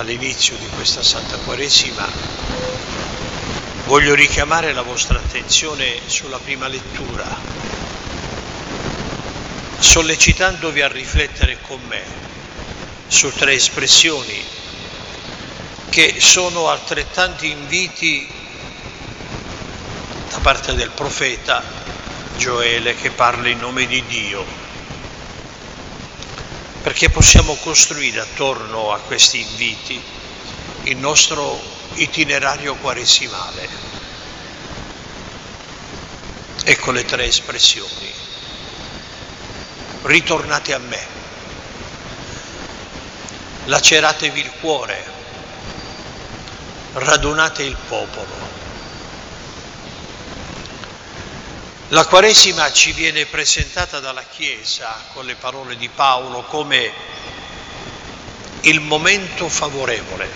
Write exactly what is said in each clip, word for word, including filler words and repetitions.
all'inizio di questa Santa Quaresima, voglio richiamare la vostra attenzione sulla prima lettura, sollecitandovi a riflettere con me su tre espressioni che sono altrettanti inviti da parte del profeta Gioele, che parla in nome di Dio, perché possiamo costruire attorno a questi inviti il nostro itinerario quaresimale. Ecco le tre espressioni. Ritornate a me, laceratevi il cuore, radunate il popolo. La Quaresima ci viene presentata dalla Chiesa con le parole di Paolo come il momento favorevole,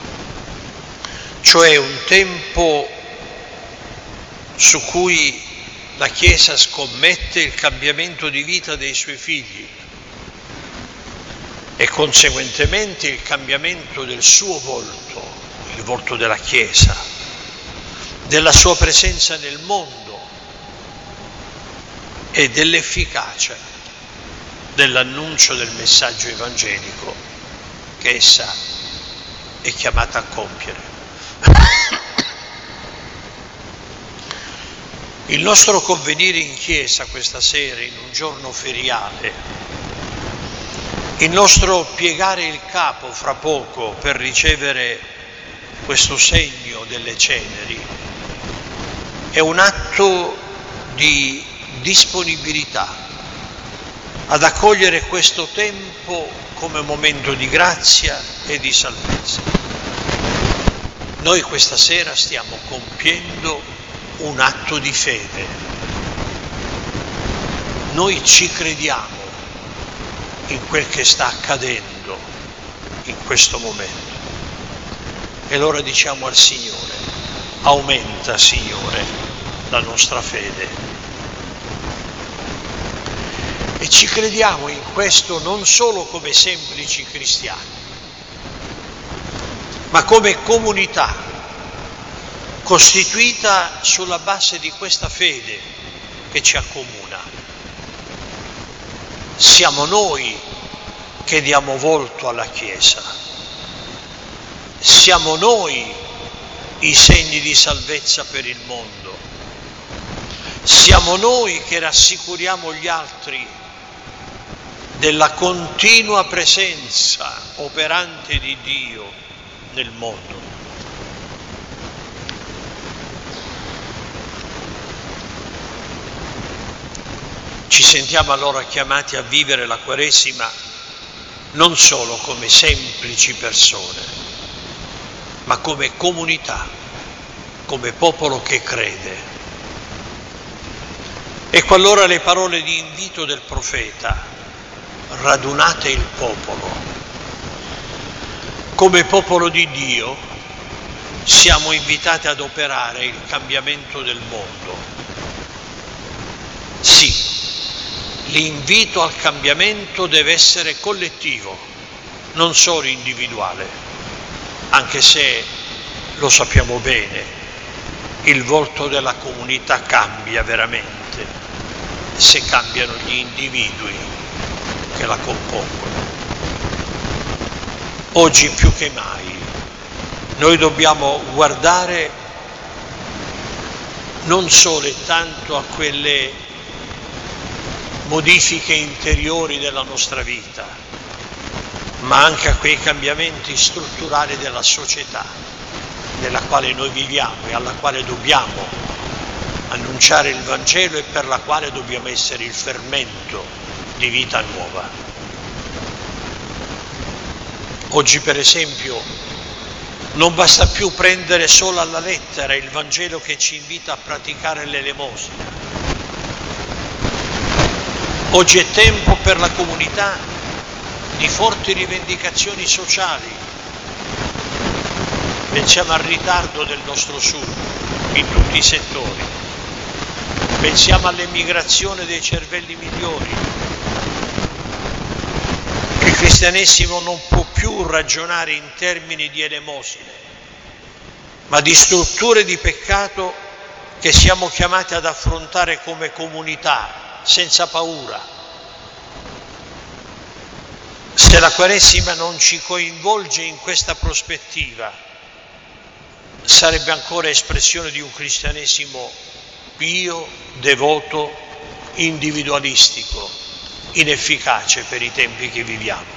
cioè un tempo su cui la Chiesa scommette il cambiamento di vita dei suoi figli e conseguentemente il cambiamento del suo volto, il volto della Chiesa, della sua presenza nel mondo e dell'efficacia dell'annuncio del messaggio evangelico che essa è chiamata a compiere. Il nostro convenire in chiesa questa sera, in un giorno feriale, il nostro piegare il capo fra poco per ricevere questo segno delle ceneri, è un atto di disponibilità ad accogliere questo tempo come momento di grazia e di salvezza. Noi questa sera stiamo compiendo un atto di fede. Noi ci crediamo in quel che sta accadendo in questo momento. E allora diciamo al Signore: aumenta, Signore, la nostra fede. E ci crediamo in questo non solo come semplici cristiani, ma come comunità costituita sulla base di questa fede che ci accomuna. Siamo noi che diamo volto alla Chiesa, siamo noi i segni di salvezza per il mondo, siamo noi che rassicuriamo gli altri della continua presenza operante di Dio nel mondo. Ci sentiamo allora chiamati a vivere la Quaresima non solo come semplici persone, ma come comunità, come popolo che crede. Ecco allora le parole di invito del profeta: radunate il popolo. Come popolo di Dio siamo invitati ad operare il cambiamento del mondo. Sì, l'invito al cambiamento deve essere collettivo, non solo individuale, anche se lo sappiamo bene, il volto della comunità cambia veramente se cambiano gli individui che la compongono. Oggi più che mai noi dobbiamo guardare non solo e tanto a quelle modifiche interiori della nostra vita, ma anche a quei cambiamenti strutturali della società nella quale noi viviamo e alla quale dobbiamo annunciare il Vangelo e per la quale dobbiamo essere il fermento di vita nuova. Oggi, per esempio, non basta più prendere solo alla lettera il Vangelo che ci invita a praticare l'elemosina. Oggi è tempo per la comunità di forti rivendicazioni sociali. Pensiamo al ritardo del nostro Sud in tutti i settori. Pensiamo all'emigrazione dei cervelli migliori. cristianesimo non può più ragionare in termini di elemosine, ma di strutture di peccato che siamo chiamati ad affrontare come comunità, senza paura. Se la Quaresima non ci coinvolge in questa prospettiva, sarebbe ancora espressione di un cristianesimo pio, devoto, individualistico, inefficace per i tempi che viviamo.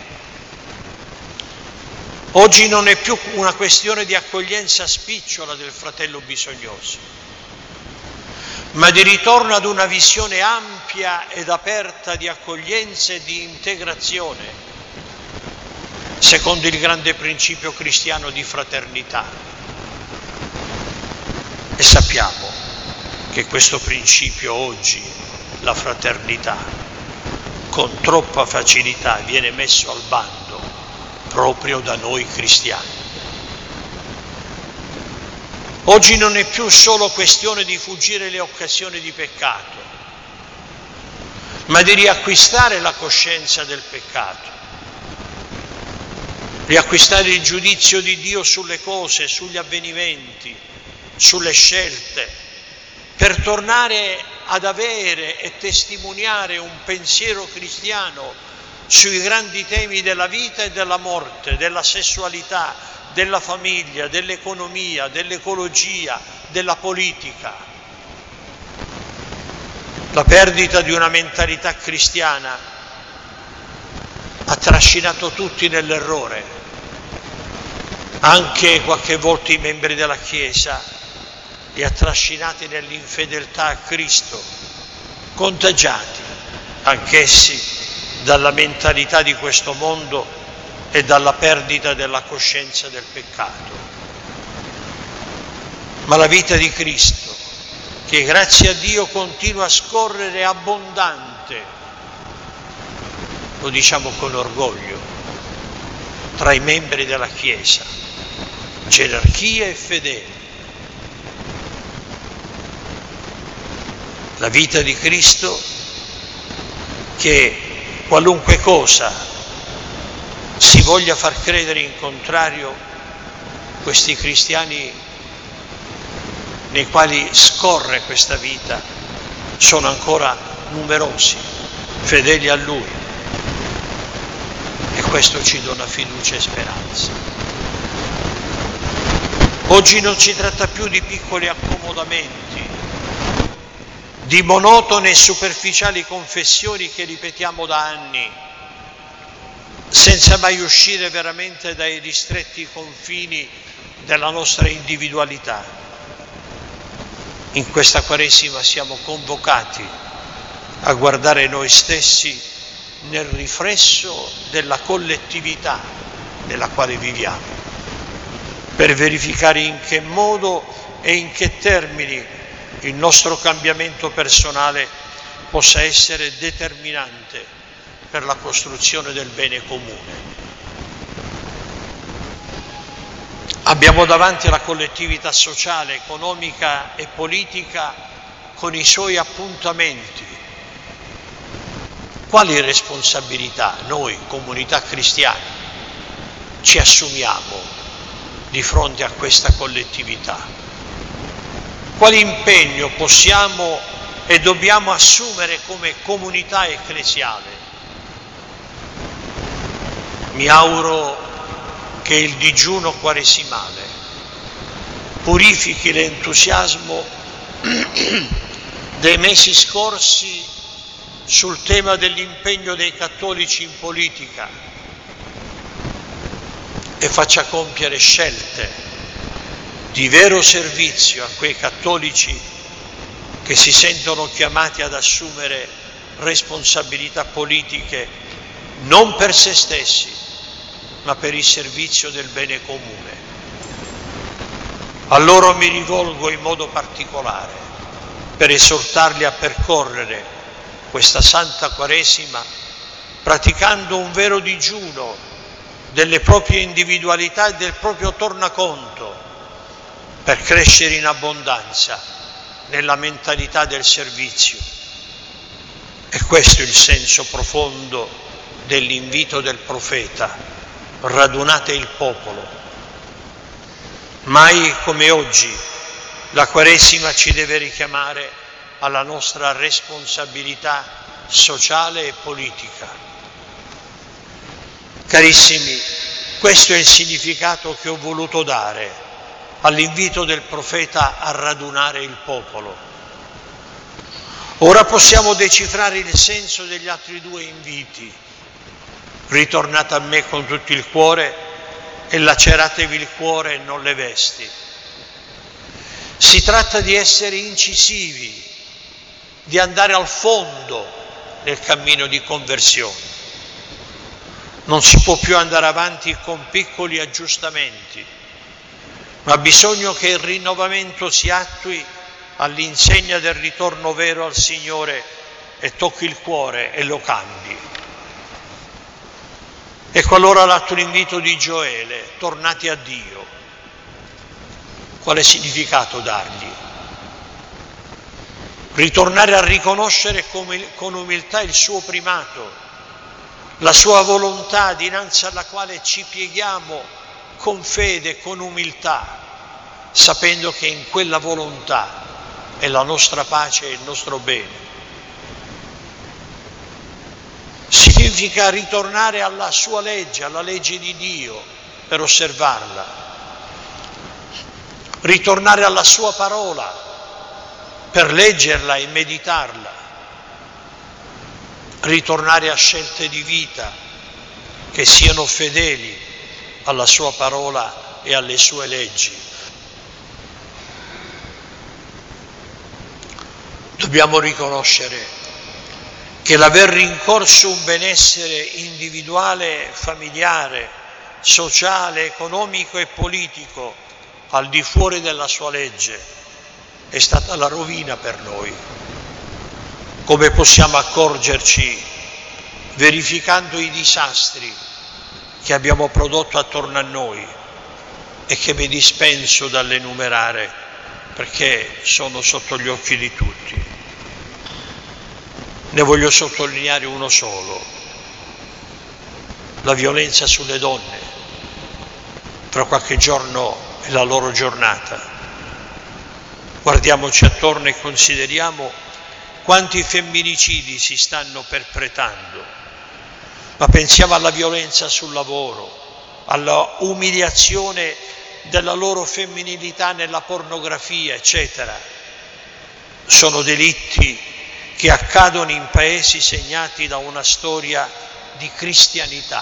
Oggi non è più una questione di accoglienza spicciola del fratello bisognoso, ma di ritorno ad una visione ampia ed aperta di accoglienza e di integrazione, secondo il grande principio cristiano di fraternità. E sappiamo che questo principio oggi, la fraternità, con troppa facilità viene messo al bando proprio da noi cristiani. Oggi non è più solo questione di fuggire le occasioni di peccato, ma di riacquistare la coscienza del peccato, riacquistare il giudizio di Dio sulle cose, sugli avvenimenti, sulle scelte, per tornare ad avere e testimoniare un pensiero cristiano sui grandi temi della vita e della morte, della sessualità, della famiglia, dell'economia, dell'ecologia, della politica. La perdita di una mentalità cristiana ha trascinato tutti nell'errore, anche qualche volta i membri della Chiesa, li ha trascinati nell'infedeltà a Cristo, contagiati anch'essi dalla mentalità di questo mondo e dalla perdita della coscienza del peccato. Ma la vita di Cristo, che grazie a Dio continua a scorrere abbondante, lo diciamo con orgoglio, tra i membri della Chiesa, gerarchia e fedeli. La vita di Cristo che qualunque cosa si voglia far credere in contrario, questi cristiani nei quali scorre questa vita sono ancora numerosi, fedeli a Lui, e questo ci dona fiducia e speranza. Oggi non si tratta più di piccoli accomodamenti, di monotone e superficiali confessioni che ripetiamo da anni, senza mai uscire veramente dai ristretti confini della nostra individualità. In questa Quaresima siamo convocati a guardare noi stessi nel riflesso della collettività nella quale viviamo, per verificare in che modo e in che termini il nostro cambiamento personale possa essere determinante per la costruzione del bene comune. Abbiamo davanti la collettività sociale, economica e politica con i suoi appuntamenti. Quali responsabilità noi, comunità cristiana, ci assumiamo di fronte a questa collettività? Quale impegno possiamo e dobbiamo assumere come comunità ecclesiale? Mi auguro che il digiuno quaresimale purifichi l'entusiasmo dei mesi scorsi sul tema dell'impegno dei cattolici in politica e faccia compiere scelte di vero servizio a quei cattolici che si sentono chiamati ad assumere responsabilità politiche non per se stessi, ma per il servizio del bene comune. A loro mi rivolgo in modo particolare per esortarli a percorrere questa Santa Quaresima praticando un vero digiuno delle proprie individualità e del proprio tornaconto, per crescere in abbondanza nella mentalità del servizio. E questo è il senso profondo dell'invito del profeta: radunate il popolo. Mai come oggi la Quaresima ci deve richiamare alla nostra responsabilità sociale e politica. Carissimi, questo è il significato che ho voluto dare all'invito del profeta a radunare il popolo. Ora possiamo decifrare il senso degli altri due inviti: ritornate a me con tutto il cuore e laceratevi il cuore e non le vesti. Si tratta di essere incisivi, di andare al fondo nel cammino di conversione. Non si può più andare avanti con piccoli aggiustamenti, ma ha bisogno che il rinnovamento si attui all'insegna del ritorno vero al Signore e tocchi il cuore e lo cambi. Ecco allora l'altro invito di Gioele: tornate a Dio. Quale significato dargli? Ritornare a riconoscere con umiltà il suo primato, la sua volontà dinanzi alla quale ci pieghiamo con fede, con umiltà, sapendo che in quella volontà è la nostra pace e il nostro bene. Significa ritornare alla sua legge, alla legge di Dio, per osservarla. Ritornare alla sua parola, per leggerla e meditarla. Ritornare a scelte di vita che siano fedeli alla sua parola e alle sue leggi. Dobbiamo riconoscere che l'aver rincorso un benessere individuale, familiare, sociale, economico e politico al di fuori della sua legge è stata la rovina per noi. Come possiamo accorgerci verificando i disastri che abbiamo prodotto attorno a noi e che mi dispenso dall'enumerare perché sono sotto gli occhi di tutti. Ne voglio sottolineare uno solo: la violenza sulle donne. Tra qualche giorno è la loro giornata. Guardiamoci attorno e consideriamo quanti femminicidi si stanno perpetrando, ma pensiamo alla violenza sul lavoro, alla umiliazione della loro femminilità nella pornografia, eccetera. Sono delitti che accadono in paesi segnati da una storia di cristianità,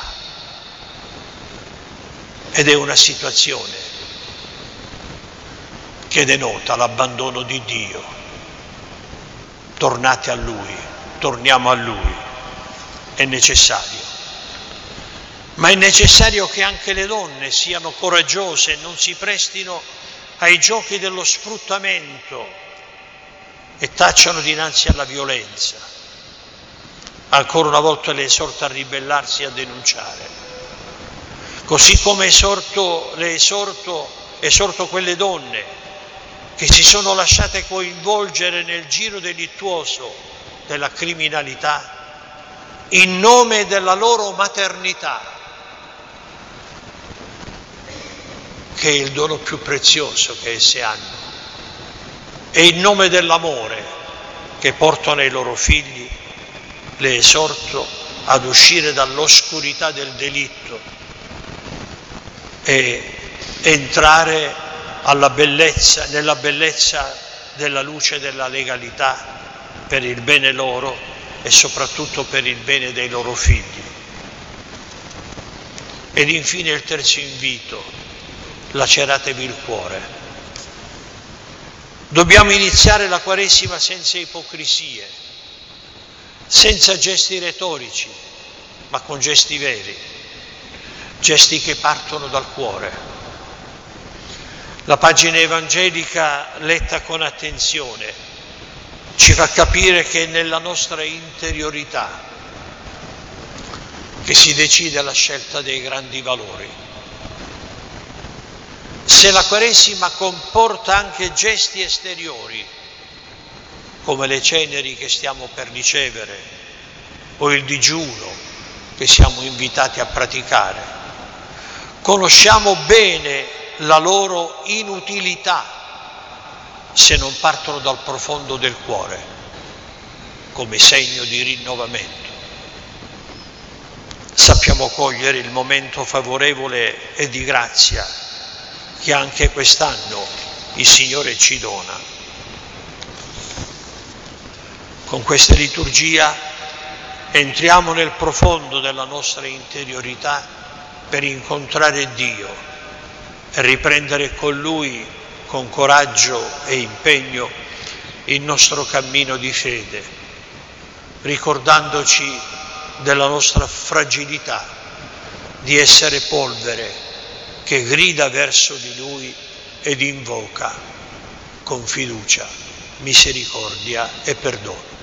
ed è una situazione che denota l'abbandono di Dio. Tornate a Lui, torniamo a Lui, è necessario. Ma è necessario che anche le donne siano coraggiose e non si prestino ai giochi dello sfruttamento e tacciano dinanzi alla violenza. Ancora una volta le esorto a ribellarsi e a denunciare. Così come esorto, le esorto, esorto quelle donne che si sono lasciate coinvolgere nel giro delittuoso della criminalità in nome della loro maternità, che è il dono più prezioso che esse hanno, e in nome dell'amore che portano ai loro figli. Le esorto ad uscire dall'oscurità del delitto e entrare alla bellezza, nella bellezza della luce della legalità, per il bene loro e soprattutto per il bene dei loro figli. Ed infine il terzo invito: laceratevi il cuore. Dobbiamo iniziare la Quaresima senza ipocrisie, senza gesti retorici, ma con gesti veri, gesti che partono dal cuore. La pagina evangelica letta con attenzione ci fa capire che è nella nostra interiorità che si decide la scelta dei grandi valori. Se la Quaresima comporta anche gesti esteriori, come le ceneri che stiamo per ricevere, o il digiuno, che siamo invitati a praticare. Conosciamo bene la loro inutilità se non partono dal profondo del cuore, come segno di rinnovamento. Sappiamo cogliere il momento favorevole e di grazia che anche quest'anno il Signore ci dona. Con questa liturgia entriamo nel profondo della nostra interiorità per incontrare Dio e riprendere con Lui, con coraggio e impegno, il nostro cammino di fede, ricordandoci della nostra fragilità, di essere polvere che grida verso di Lui ed invoca con fiducia, misericordia e perdono.